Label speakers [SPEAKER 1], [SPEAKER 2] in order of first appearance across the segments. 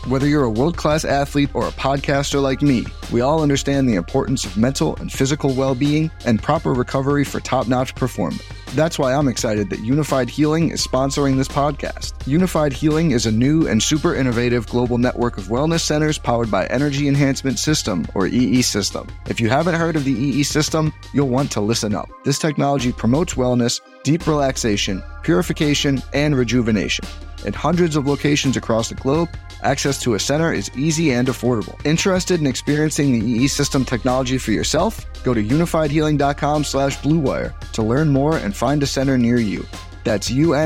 [SPEAKER 1] Whether you're a world-class athlete or a podcaster like me, we all understand the importance of mental and physical well-being and proper recovery for top-notch performance. That's why I'm excited that Unified Healing is sponsoring this podcast. Unified Healing is a new and super innovative global network of wellness centers powered by Energy Enhancement System, or EE System. If you haven't heard of the EE System, you'll want to listen up. This technology promotes wellness, deep relaxation, purification, and rejuvenation. In hundreds of locations across the globe, access to a center is easy and affordable. Interested in experiencing the EE System technology for yourself? Go to unifiedhealing.com/bluewire to learn more and find a center near you. That's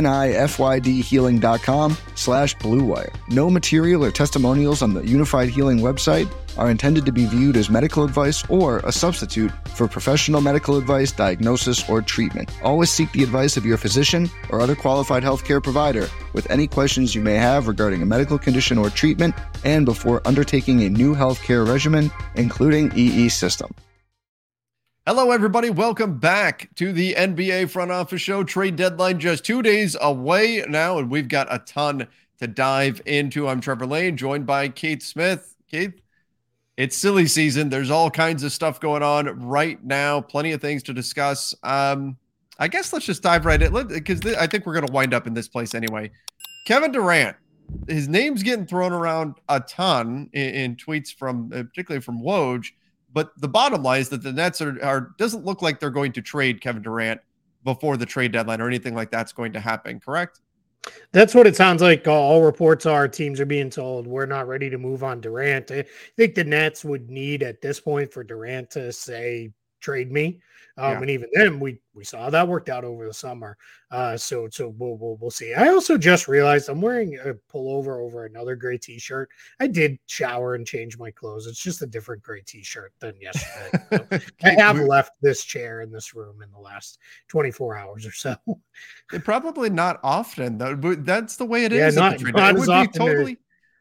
[SPEAKER 1] unifydhealing.com/bluewire. No material or testimonials on the Unified Healing website are intended to be viewed as medical advice or a substitute for professional medical advice, diagnosis, or treatment. Always seek the advice of your physician or other qualified healthcare provider with any questions you may have regarding a medical condition or treatment and before undertaking a new healthcare regimen, including EE System.
[SPEAKER 2] Hello, everybody. Welcome back to the NBA Front Office Show. Trade deadline just 2 days away now, and we've got a ton to dive into. I'm Trevor Lane, joined by Keith Smith. Keith, it's silly season. There's all kinds of stuff going on right now. Plenty of things to discuss. I guess let's just dive right in, because I think we're going to wind up in this place anyway. Kevin Durant, his name's getting thrown around a ton in tweets from, particularly from Woj. But the bottom line is that the Nets doesn't look like they're going to trade Kevin Durant before the trade deadline or anything like that's going to happen, correct?
[SPEAKER 3] That's what it sounds like. All reports are teams are being told we're not ready to move on Durant. I think the Nets would need at this point for Durant to say, trade me. And even then we saw how that worked out over the summer. So we'll see. I also just realized I'm wearing a pullover over another gray t-shirt. I did shower and change my clothes. It's just a different gray t-shirt than yesterday. So I have left this chair in this room in the last 24 hours or so.
[SPEAKER 2] Probably not often though, but that's the way it is.
[SPEAKER 3] Not
[SPEAKER 2] it
[SPEAKER 3] as
[SPEAKER 2] would
[SPEAKER 3] often
[SPEAKER 2] be totally.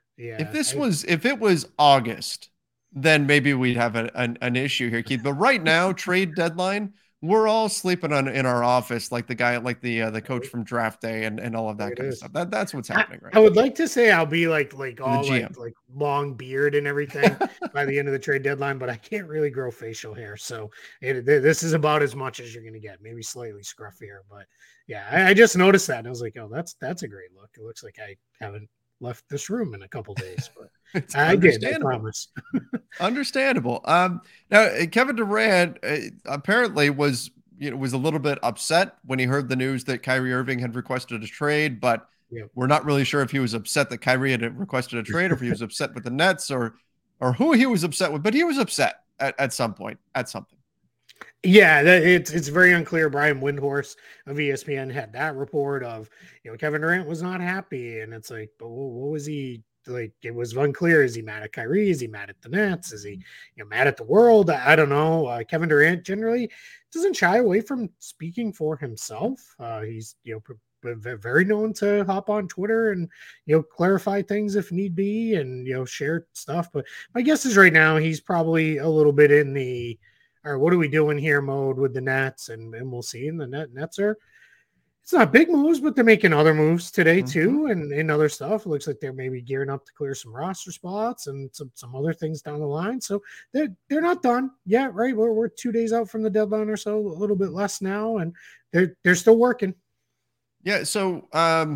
[SPEAKER 2] If it was August, then maybe we'd have an issue here, Keith. But right now, trade deadline, we're all sleeping in our office like the guy, like the coach from draft day and all of that kind of stuff. That's what's happening right now.
[SPEAKER 3] I would like to say I'll be like all like long beard and everything by the end of the trade deadline, but I can't really grow facial hair. So this is about as much as you're going to get, maybe slightly scruffier. But yeah, I just noticed that and I was like, oh, that's a great look. It looks like I haven't left this room in a couple days, but I did, I promise.
[SPEAKER 2] Understandable. Now Kevin Durant apparently was a little bit upset when he heard the news that Kyrie Irving had requested a trade, but we're not really sure if he was upset that Kyrie had requested a trade or if he was upset with the Nets or who he was upset with, but he was upset at some point at something.
[SPEAKER 3] Yeah, it's very unclear. Brian Windhorst of ESPN had that report of, Kevin Durant was not happy. And it's like, but what was he like? It was unclear. Is he mad at Kyrie? Is he mad at the Nets? Is he mad at the world? I don't know. Kevin Durant generally doesn't shy away from speaking for himself. He's, very known to hop on Twitter and, clarify things if need be and, share stuff. But my guess is right now he's probably a little bit in the, or what are we doing here mode with the Nets, and we'll see. And the Nets are, it's not big moves, but they're making other moves today too, and other stuff. It looks like they're maybe gearing up to clear some roster spots and some other things down the line. So they're not done yet, right? We're 2 days out from the deadline or so, a little bit less now, and they're still working.
[SPEAKER 2] Yeah. So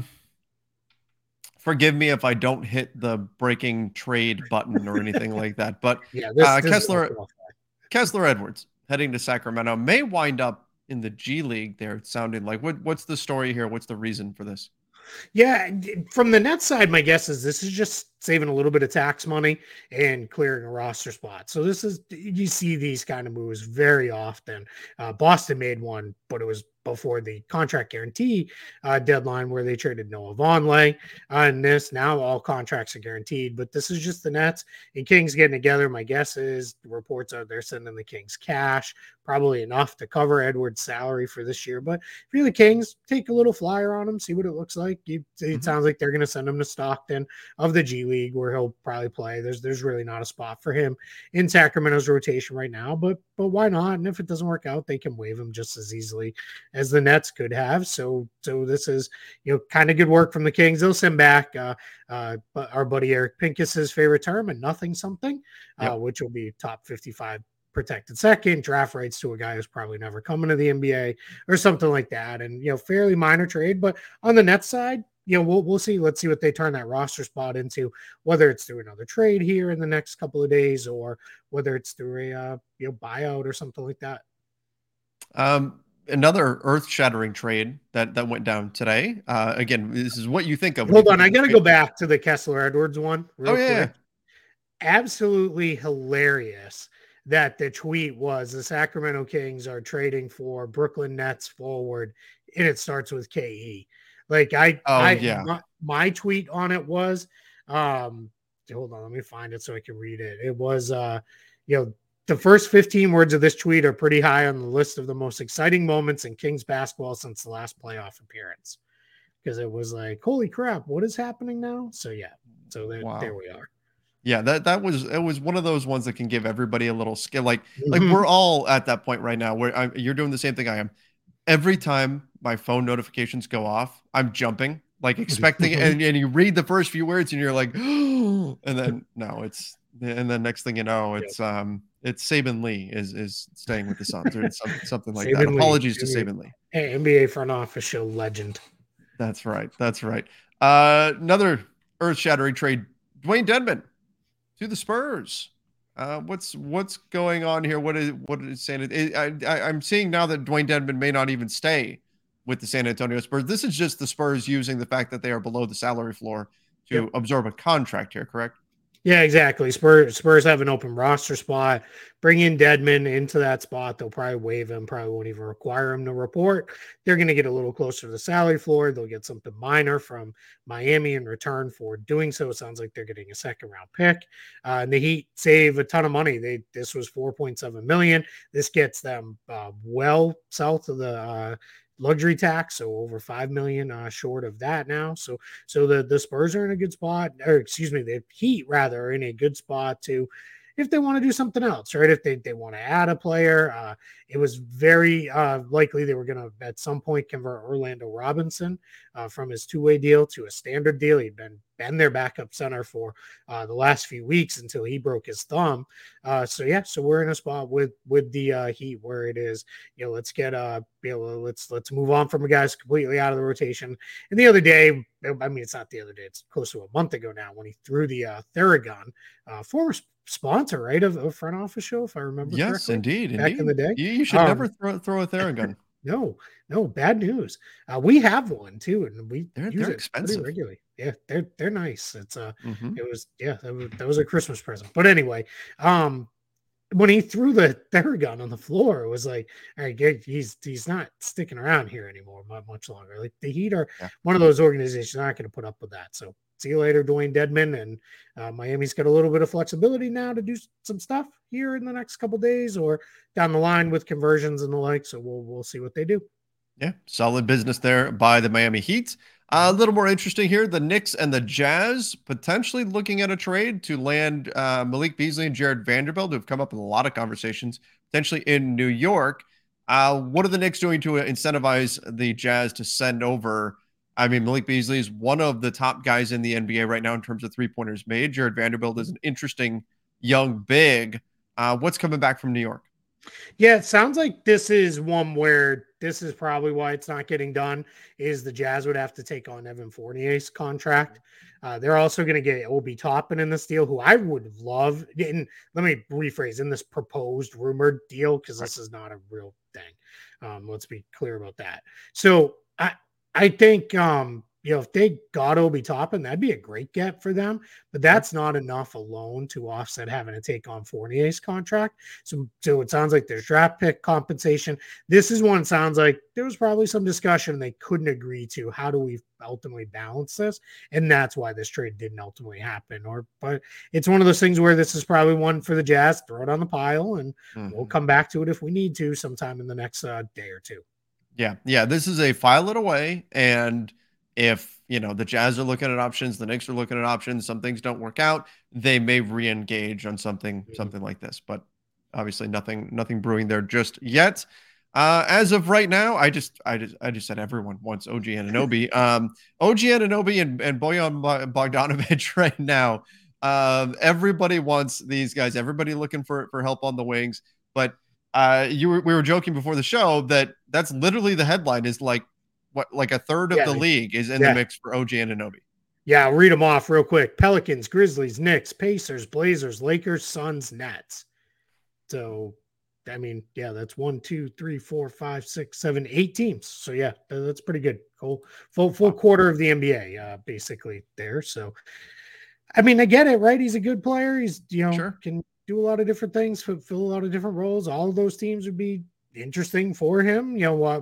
[SPEAKER 2] forgive me if I don't hit the breaking trade button or anything like that, but Kessler Edwards heading to Sacramento may wind up in the G League there. It's sounding like what's the story here? What's the reason for this?
[SPEAKER 3] Yeah, from the Nets side, my guess is this is just saving a little bit of tax money and clearing a roster spot. So you see these kind of moves very often. Boston made one, but it was before the contract guarantee deadline where they traded Noah Vonleh on this. Now all contracts are guaranteed, but this is just the Nets and Kings getting together. My guess is the reports are they're sending the Kings cash, probably enough to cover Edwards' salary for this year. But if you're the Kings, take a little flyer on him, see what it looks like. It sounds like they're going to send him to Stockton of the G League, where he'll probably play. There's really not a spot for him in Sacramento's rotation right now, but why not? And if it doesn't work out, they can waive him just as easily as the Nets could have. So this is, kind of good work from the Kings. They'll send back our buddy Eric Pincus's favorite term, and nothing something, which will be top 55 protected second, draft rights to a guy who's probably never coming to the NBA or something like that. And, fairly minor trade, but on the Nets side, we'll see. Let's see what they turn that roster spot into, whether it's through another trade here in the next couple of days, or whether it's through a buyout or something like that.
[SPEAKER 2] Another earth-shattering trade that went down today. Again, this is what you think of.
[SPEAKER 3] Hold on, I got to go back to the Kessler Edwards one real quick.
[SPEAKER 2] Yeah.
[SPEAKER 3] Absolutely hilarious that the tweet was the Sacramento Kings are trading for Brooklyn Nets forward, and it starts with KE. Like my tweet on it was, hold on, let me find it so I can read it. It was, the first 15 words of this tweet are pretty high on the list of the most exciting moments in Kings basketball since the last playoff appearance. Because it was like, holy crap, what is happening now? So there we are.
[SPEAKER 2] Yeah, it was one of those ones that can give everybody a little skill. Like we're all at that point right now where you're doing the same thing I am. Every time my phone notifications go off, I'm jumping, like expecting it, and you read the first few words and you're like, oh, and then and then next thing you know, it's Saban Lee is staying with the Suns, or something like that. Apologies to Saban Lee.
[SPEAKER 3] Hey, NBA front office show legend.
[SPEAKER 2] That's right. Another earth-shattering trade: Dwayne Dedmon to the Spurs. What's going on here? What is saying? I'm seeing now that Dwayne Dedmon may not even stay with the San Antonio Spurs. This is just the Spurs using the fact that they are below the salary floor to absorb a contract here, correct?
[SPEAKER 3] Yeah, exactly. Spurs have an open roster spot. Bring in Dedmon into that spot. They'll probably waive him, probably won't even require him to report. They're going to get a little closer to the salary floor. They'll get something minor from Miami in return for doing so. It sounds like they're getting a second-round pick. And the Heat save a ton of money. This was $4.7 million. This gets them well south of the luxury tax, so over $5 million short of that now. So the Spurs are in a good spot, or excuse me, the Heat rather are in a good spot to, if they want to do something else, right? If they want to add a player, it was very likely they were going to at some point convert Orlando Robinson from his two-way deal to a standard deal. He'd been their backup center for the last few weeks until he broke his thumb. So we're in a spot with the Heat where it is, let's get let's move on from a guy who's completely out of the rotation. And the other day, I mean, it's not the other day, it's close to a month ago now, when he threw the Theragun, former sponsor, right, of Front Office Show, if I remember correctly.
[SPEAKER 2] Yes, indeed.
[SPEAKER 3] Back in the day.
[SPEAKER 2] You should never throw a Theragun.
[SPEAKER 3] No, bad news. We have one too, and they're
[SPEAKER 2] expensive
[SPEAKER 3] regularly. Yeah, they're nice. It's that was a Christmas present. But anyway, when he threw the Theragun on the floor, it was like, all right, he's not sticking around here anymore much longer. Like the Heat are one of those organizations not going to put up with that. So see you later, Dwayne Dedmon. And Miami's got a little bit of flexibility now to do some stuff here in the next couple of days or down the line with conversions and the like. So we'll see what they do.
[SPEAKER 2] Yeah, solid business there by the Miami Heat. A little more interesting here, the Knicks and the Jazz potentially looking at a trade to land Malik Beasley and Jared Vanderbilt, who have come up in a lot of conversations, potentially in New York. What are the Knicks doing to incentivize the Jazz to send over? I mean, Malik Beasley is one of the top guys in the NBA right now in terms of three-pointers made. Jared Vanderbilt is an interesting young big. What's coming back from New York?
[SPEAKER 3] Yeah, it sounds like this is one where this is probably why it's not getting done, is the Jazz would have to take on Evan Fournier's contract. They're also going to get Obi Toppin in this deal, who I would love. And let me rephrase, in this proposed rumored deal, because this is not a real thing. Let's be clear about that. So I think if they got Obi Toppin, that'd be a great get for them. But that's not enough alone to offset having to take on Fournier's contract. So it sounds like there's draft pick compensation. This is one sounds like there was probably some discussion they couldn't agree to. How do we ultimately balance this? And that's why this trade didn't ultimately happen. But it's one of those things where this is probably one for the Jazz. Throw it on the pile, and we'll come back to it if we need to sometime in the next day or two.
[SPEAKER 2] Yeah. This is a file it away, and if the Jazz are looking at options, the Knicks are looking at options, some things don't work out, they may re-engage on something like this. But obviously nothing brewing there just yet. As of right now, I just said everyone wants OG Anunoby. OG Anunoby and Bojan Bogdanovic right now. Everybody wants these guys. Everybody looking for help on the wings. But we were joking before the show that's literally the headline is like a third of the league is in the mix for OG Anunoby.
[SPEAKER 3] Yeah, I'll read them off real quick. Pelicans, Grizzlies, Knicks, Pacers, Blazers, Lakers, Suns, Nets. So, I mean, yeah, that's 1, 2, 3, 4, 5, 6, 7, 8 teams. So yeah, that's pretty good. Cool. Full quarter of the NBA, basically there. So, I mean, I get it, right? He's a good player. He's, can do a lot of different things, fill a lot of different roles. All of those teams would be interesting for him.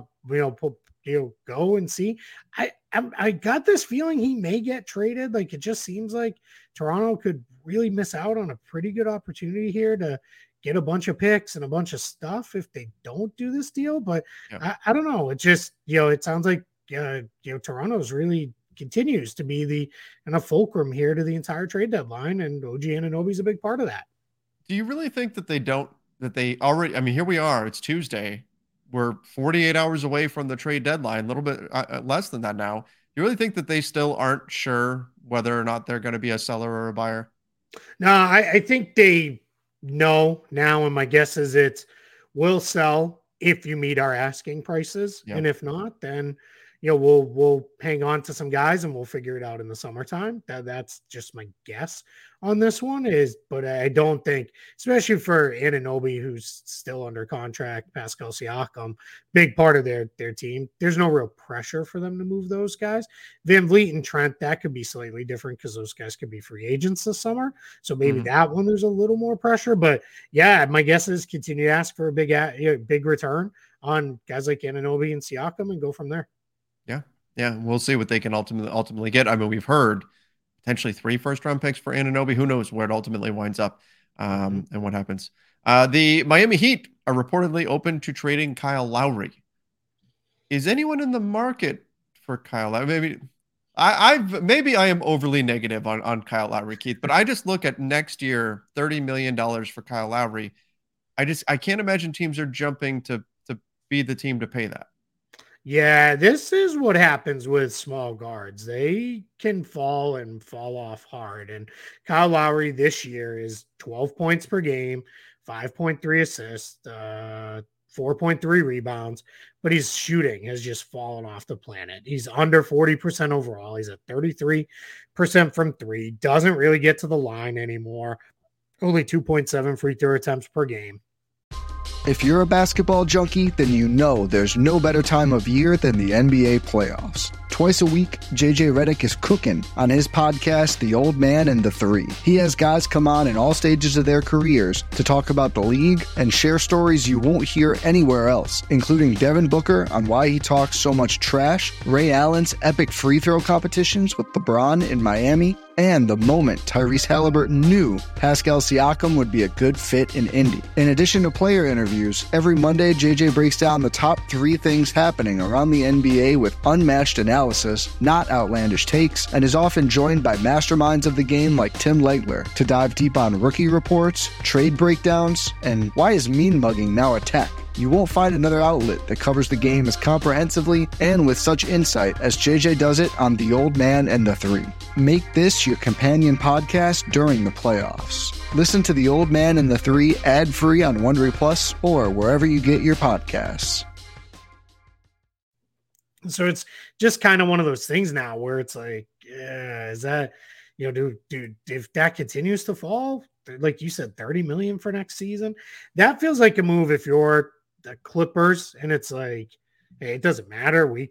[SPEAKER 3] Go and see. I got this feeling he may get traded. Like, it just seems like Toronto could really miss out on a pretty good opportunity here to get a bunch of picks and a bunch of stuff if they don't do this deal. But I don't know. It just, it sounds like, Toronto's really continues to be the kind of fulcrum here to the entire trade deadline. And OG Anunoby's a big part of that. Do
[SPEAKER 2] you really think that they already, I mean, here we are, it's Tuesday. We're 48 hours away from the trade deadline, a little bit less than that now. Do you really think that they still aren't sure whether or not they're going to be a seller or a buyer?
[SPEAKER 3] No, I think they know now, and my guess is we'll sell if you meet our asking prices, and if not, then we'll hang on to some guys and we'll figure it out in the summertime. That's just my guess on this one but I don't think, especially for Anunoby, who's still under contract, Pascal Siakam, big part of their team, there's no real pressure for them to move those guys. VanVleet and Trent, that could be slightly different because those guys could be free agents this summer. So maybe that one, there's a little more pressure, but yeah, my guess is continue to ask for a big return on guys like Anunoby and Siakam and go from there.
[SPEAKER 2] Yeah, we'll see what they can ultimately get. I mean, we've heard potentially 3 first-round picks for Anunoby. Who knows where it ultimately winds up and what happens. The Miami Heat are reportedly open to trading Kyle Lowry. Is anyone in the market for Kyle Lowry? Maybe I am overly negative on Kyle Lowry, Keith, but I just look at next year, $30 million for Kyle Lowry. I can't imagine teams are jumping to be the team to pay that.
[SPEAKER 3] Yeah, this is what happens with small guards. They can fall off hard. And Kyle Lowry this year is 12 points per game, 5.3 assists, 4.3 rebounds, but his shooting has just fallen off the planet. He's under 40% overall. He's at 33% from 3, doesn't really get to the line anymore. Only 2.7 free throw attempts per game.
[SPEAKER 1] If you're a basketball junkie, then you know there's no better time of year than the NBA playoffs. Twice a week, JJ Redick is cooking on his podcast, The Old Man and the Three. He has guys come on in all stages of their careers to talk about the league and share stories you won't hear anywhere else, including Devin Booker on why he talks so much trash, Ray Allen's epic free throw competitions with LeBron in Miami, and the moment Tyrese Halliburton knew Pascal Siakam would be a good fit in Indy. In addition to player interviews, every Monday JJ breaks down the top 3 things happening around the NBA with unmatched analysis, not outlandish takes, and is often joined by masterminds of the game like Tim Legler to dive deep on rookie reports, trade breakdowns, and why is mean mugging now a tech. You won't find another outlet that covers the game as comprehensively and with such insight as JJ does it on The Old Man and the Three. Make this your companion podcast during the playoffs. Listen to The Old Man and the Three ad-free on Wondery Plus or wherever you get your podcasts.
[SPEAKER 3] So it's just kind of one of those things now where it's like, is that, dude, if that continues to fall, like you said, 30 million for next season, that feels like a move if you're the Clippers and it's like, hey, it doesn't matter. We can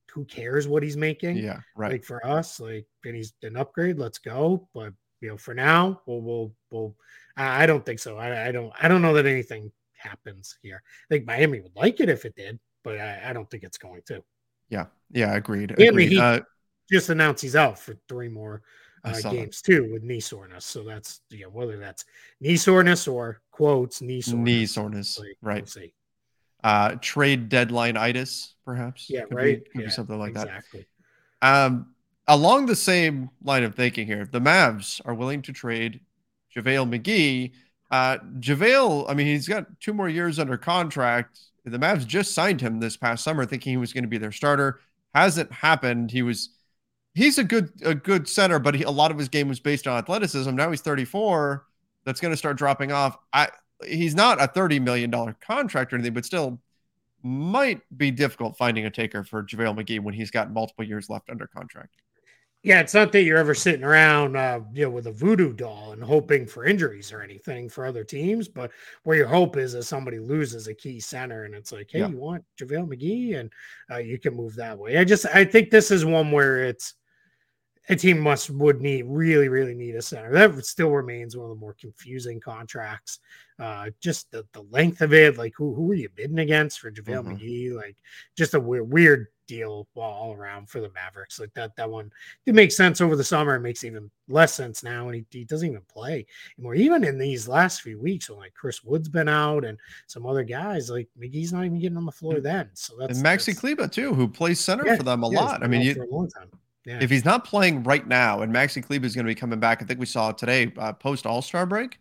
[SPEAKER 3] who cares what he's making?
[SPEAKER 2] Yeah, right.
[SPEAKER 3] Like for us, like, and he's an upgrade, let's go. But for now, we'll I don't think so. I don't know that anything happens here. I think Miami would like it if it did, but I don't think it's going to.
[SPEAKER 2] Yeah, agreed.
[SPEAKER 3] And he just announced he's out for 3 more games too with knee soreness. So that's whether that's knee soreness or quotes knee soreness.
[SPEAKER 2] Like, right.
[SPEAKER 3] We'll see.
[SPEAKER 2] Trade deadline itis, perhaps.
[SPEAKER 3] Yeah,
[SPEAKER 2] could be something like
[SPEAKER 3] exactly.
[SPEAKER 2] that. Along the same line of thinking here, the Mavs are willing to trade JaVale McGee. JaVale, I mean, he's got 2 more years under contract. The Mavs just signed him this past summer, thinking he was going to be their starter. Hasn't happened. He's a good center, but a lot of his game was based on athleticism. Now he's 34. That's going to start dropping off. He's not a $30 million contract or anything, but still might be difficult finding a taker for JaVale McGee when he's got multiple years left under contract.
[SPEAKER 3] Yeah, it's not that you're ever sitting around, with a voodoo doll and hoping for injuries or anything for other teams, but where your hope is that somebody loses a key center and it's like, hey, you want JaVale McGee, and you can move that way. I think this is one where it's a team would really need a center. That still remains one of the more confusing contracts. Just the length of it, like who are you bidding against for JaVale McGee? Like just a weird deal all around for the Mavericks. Like that one, it makes sense over the summer. It makes even less sense now, and he doesn't even play anymore. Even in these last few weeks, when like Chris Wood's been out and some other guys, like McGee's not even getting on the floor then. So that's
[SPEAKER 2] and Maxi Kleber too, who plays center for them a lot. I mean,
[SPEAKER 3] for a long time. Yeah.
[SPEAKER 2] If he's not playing right now, and Maxi Kleber is going to be coming back, I think we saw today post All-Star break.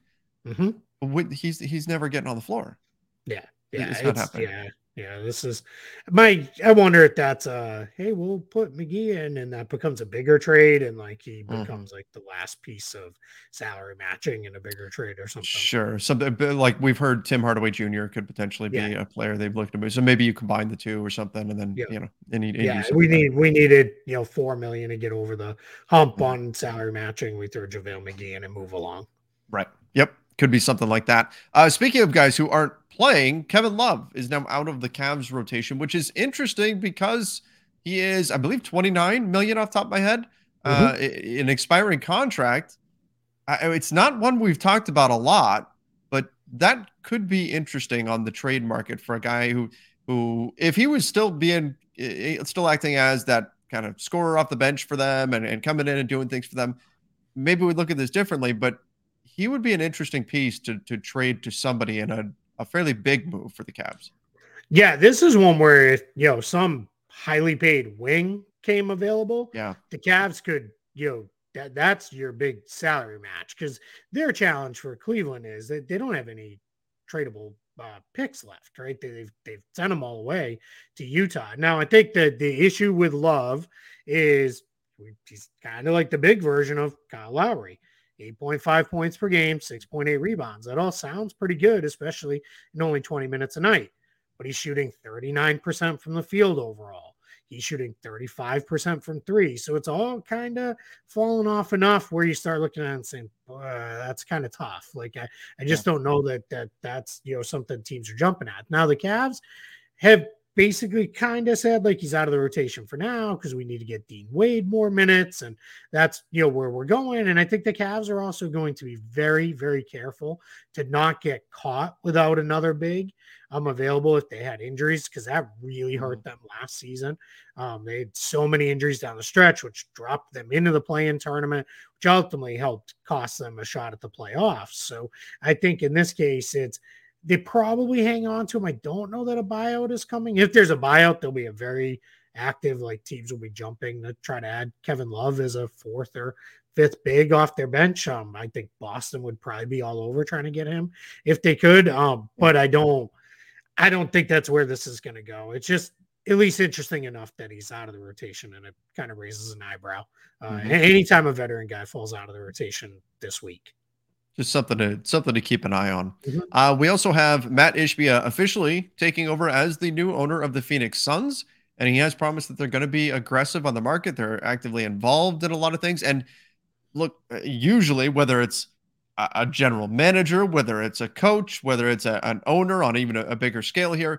[SPEAKER 2] He's never getting on the floor.
[SPEAKER 3] Yeah,
[SPEAKER 2] it's not happening.
[SPEAKER 3] Yeah. This is I wonder if that's hey, we'll put McGee in, and that becomes a bigger trade, and like he becomes like the last piece of salary matching in a bigger trade or something.
[SPEAKER 2] Sure, something like we've heard Tim Hardaway Jr. could potentially be a player they've looked at. So maybe you combine the two or something, and then
[SPEAKER 3] we needed $4 million to get over the hump on salary matching. We throw JaVale McGee in and move along.
[SPEAKER 2] Right. Yep. Could be something like that. Speaking of guys who aren't playing, Kevin Love is now out of the Cavs rotation, which is interesting because he is, I believe, $29 million off the top of my head, an expiring contract. It's not one we've talked about a lot, but that could be interesting on the trade market for a guy who, if he was still acting as that kind of scorer off the bench for them and coming in and doing things for them, maybe we'd look at this differently, but he would be an interesting piece to trade to somebody in a fairly big move for the Cavs.
[SPEAKER 3] Yeah, this is one where if some highly paid wing came available, the Cavs could, that's your big salary match, because their challenge for Cleveland is that they don't have any tradable picks left, right? They've sent them all away to Utah. Now, I think that the issue with Love is he's kind of like the big version of Kyle Lowry. 8.5 points per game, 6.8 rebounds. That all sounds pretty good, especially in only 20 minutes a night. But he's shooting 39% from the field overall. He's shooting 35% from 3. So it's all kind of falling off enough where you start looking at it and saying, that's kind of tough. Like I just don't know that's something teams are jumping at. Now the Cavs have basically kind of said like he's out of the rotation for now because we need to get Dean Wade more minutes, and that's where we're going. And I think the Cavs are also going to be very, very careful to not get caught without another big available if they had injuries, because that really hurt them last season. They had so many injuries down the stretch, which dropped them into the play-in tournament, which ultimately helped cost them a shot at the playoffs. So I think in this case, they probably hang on to him. I don't know that a buyout is coming. If there's a buyout, there'll be a very active, like teams will be jumping to try to add Kevin Love as a 4th or 5th big off their bench. I think Boston would probably be all over trying to get him if they could. But I don't think that's where this is going to go. It's just at least interesting enough that he's out of the rotation, and it kind of raises an eyebrow. Anytime a veteran guy falls out of the rotation this week.
[SPEAKER 2] Just something to keep an eye on. We also have Matt Ishbia officially taking over as the new owner of the Phoenix Suns, and he has promised that they're going to be aggressive on the market. They're actively involved in a lot of things. And look, usually whether it's a general manager, whether it's a coach, whether it's an owner on even a bigger scale here,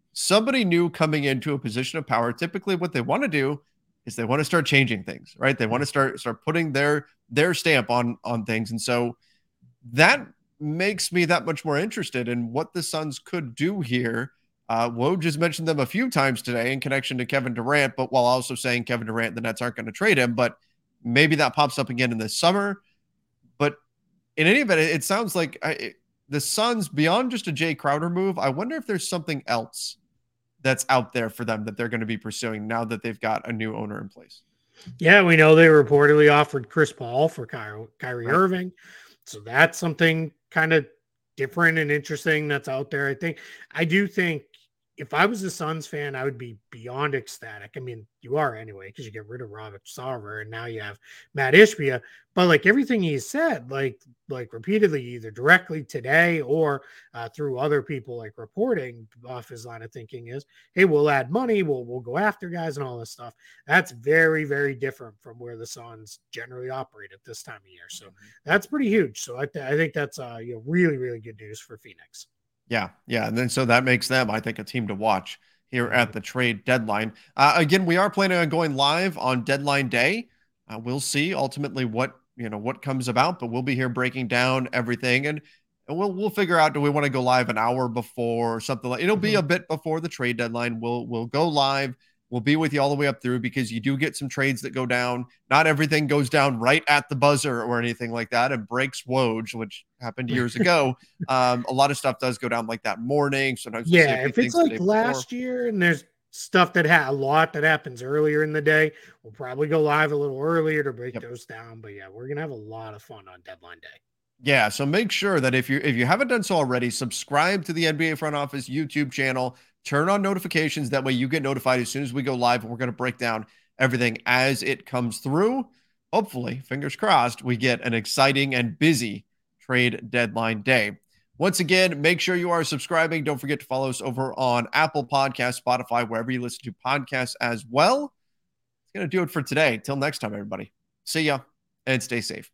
[SPEAKER 2] somebody new coming into a position of power, typically what they want to do is they want to start changing things, right? They want to start putting their stamp on things. And so that makes me that much more interested in what the Suns could do here. Woj has mentioned them a few times today in connection to Kevin Durant, but while also saying Kevin Durant, the Nets aren't going to trade him, but maybe that pops up again in the summer. But in any event, it sounds like the Suns, beyond just a Jay Crowder move, I wonder if there's something else that's out there for them that they're going to be pursuing now that they've got a new owner in place.
[SPEAKER 3] Yeah, we know they reportedly offered Chris Paul for Kyrie Irving. So that's something kind of different and interesting that's out there. I do think if I was a Suns fan, I would be beyond ecstatic. I mean, you are anyway, because you get rid of Robert Sarver and now you have Matt Ishbia. But like everything he said, like repeatedly, either directly today or through other people like reporting off his line of thinking is, hey, we'll add money, we'll go after guys and all this stuff. That's very, very different from where the Suns generally operate at this time of year. So that's pretty huge. So I think that's really, really good news for Phoenix.
[SPEAKER 2] Yeah. And then so that makes them, I think, a team to watch here at the trade deadline. Again, we are planning on going live on deadline day. We'll see ultimately what comes about, but we'll be here breaking down everything, and we'll figure out, do we want to go live an hour before or something like, it'll be a bit before the trade deadline. We'll go live. We'll be with you all the way up through, because you do get some trades that go down. Not everything goes down right at the buzzer or anything like that and breaks Woj, which happened years ago. A lot of stuff does go down like that morning. Sometimes
[SPEAKER 3] if it's like last year and there's stuff that a lot that happens earlier in the day, we'll probably go live a little earlier to break those down. But yeah, we're gonna have a lot of fun on deadline day.
[SPEAKER 2] Yeah, so make sure that if you haven't done so already, subscribe to the NBA Front Office YouTube channel. Turn on notifications. That way you get notified as soon as we go live. We're going to break down everything as it comes through. Hopefully, fingers crossed, we get an exciting and busy trade deadline day. Once again, make sure you are subscribing. Don't forget to follow us over on Apple Podcasts, Spotify, wherever you listen to podcasts as well. It's going to do it for today. Till next time, everybody. See ya and stay safe.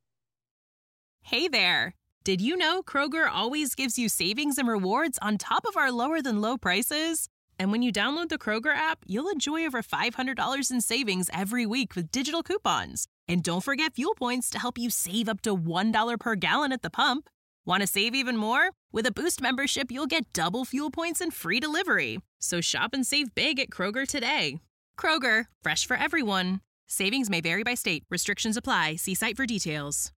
[SPEAKER 4] Hey there. Did you know Kroger always gives you savings and rewards on top of our lower than low prices? And when you download the Kroger app, you'll enjoy over $500 in savings every week with digital coupons. And don't forget fuel points to help you save up to $1 per gallon at the pump. Want to save even more? With a Boost membership, you'll get double fuel points and free delivery. So shop and save big at Kroger today. Kroger, fresh for everyone. Savings may vary by state. Restrictions apply. See site for details.